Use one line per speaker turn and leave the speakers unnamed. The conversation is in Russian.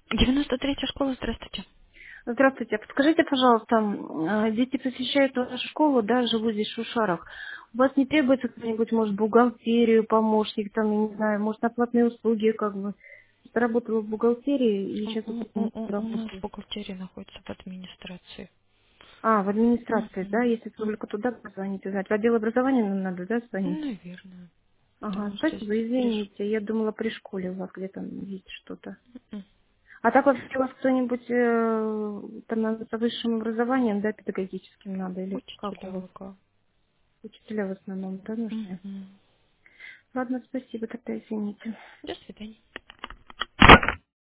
93-я школа, здравствуйте.
Здравствуйте. Подскажите, пожалуйста, дети посещают вашу школу, да, живут здесь в Шушарах. У вас не требуется кто-нибудь, может, бухгалтерию, помощник, там, я не знаю, может, оплатные услуги, как бы. Я работала в бухгалтерии и сейчас
У нас
работаю.
бухгалтерия находится в администрации.
А, в администрации, да,
Мгм.
если только туда позвонить, узнать. В отдел образования нам надо, да, звонить?
Наверное.
Ага,
Потому что
спасибо,
здесь
извините. Я думала, при школе у вас где-то есть что-то.
М.
А так вообще у вас кто-нибудь там с высшим образованием, да, педагогическим надо, или как у
Учителя
вас?
ВК.
Учителя в основном, да, нужны?
Мгм.
Ладно, спасибо, тогда извините.
До свидания.